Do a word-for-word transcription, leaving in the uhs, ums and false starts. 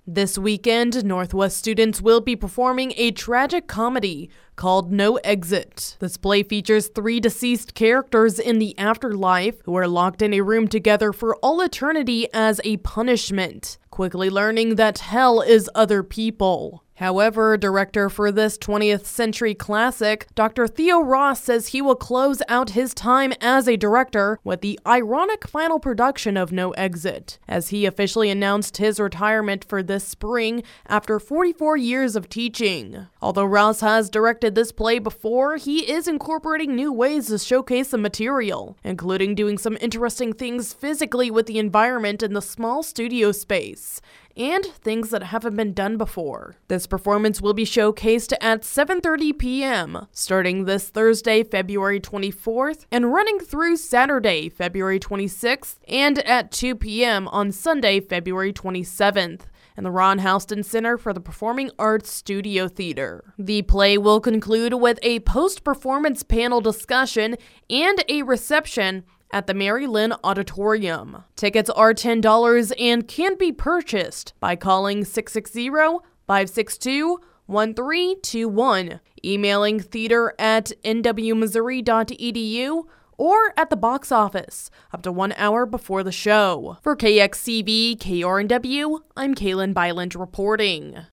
This weekend, Northwest students will be performing a tragic comedy called No Exit. This play features three deceased characters in the afterlife who are locked in a room together for all eternity as a punishment, quickly learning that hell is other people. However, director for this twentieth century classic, Doctor Theo Ross, says he will close out his time as a director with the ironic final production of No Exit, as he officially announced his retirement for this spring after forty-four years of teaching. Although Ross has directed this play before, he is incorporating new ways to showcase the material, including doing some interesting things physically with the environment in the small studio space, and things that haven't been done before. This performance will be showcased at seven thirty p.m., starting this Thursday, February twenty-fourth, and running through Saturday, February twenty-sixth, and at two p.m. on Sunday, February twenty-seventh. In the Ron Houston Center for the Performing Arts Studio Theater. The play will conclude with a post-performance panel discussion and a reception at the Mary Lynn Auditorium. Tickets are ten dollars and can be purchased by calling six six zero, five six two, one three two one, emailing theater at n w missouri dot e d u, or at the box office up to one hour before the show. For K X C V K R N W, I'm Kaylin Byland reporting.